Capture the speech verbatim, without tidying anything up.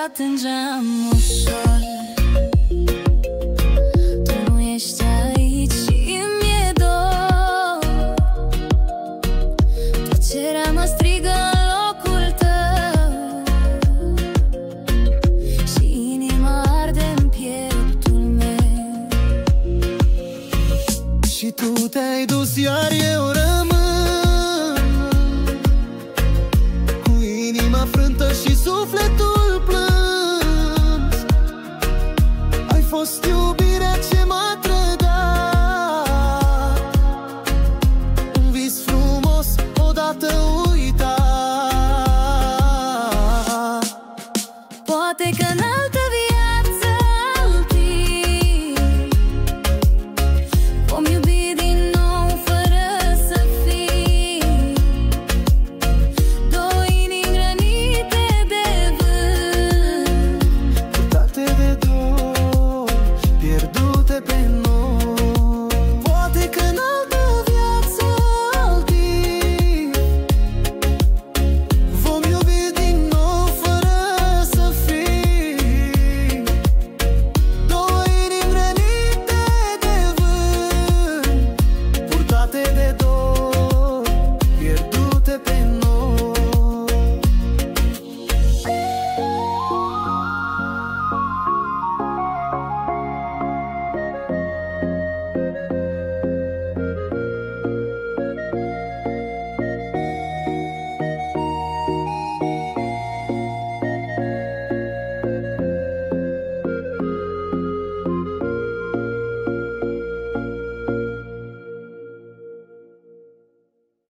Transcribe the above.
dat în geam ușor. Tu nu ești aici și mi-e dor. Tăcerea mă strigă în locul tău și inima arde în pieptul meu. Și tu te-ai dus, iar eu rămân cu inima frântă și sufletul plâns. Ai fost iubirea ce m-a trădat, un vis frumos odată uitat. Poate că în altă viață alții vom iubi din nou fără să fii două inimi rănite de vânt, Purtate de dor, pierdute pe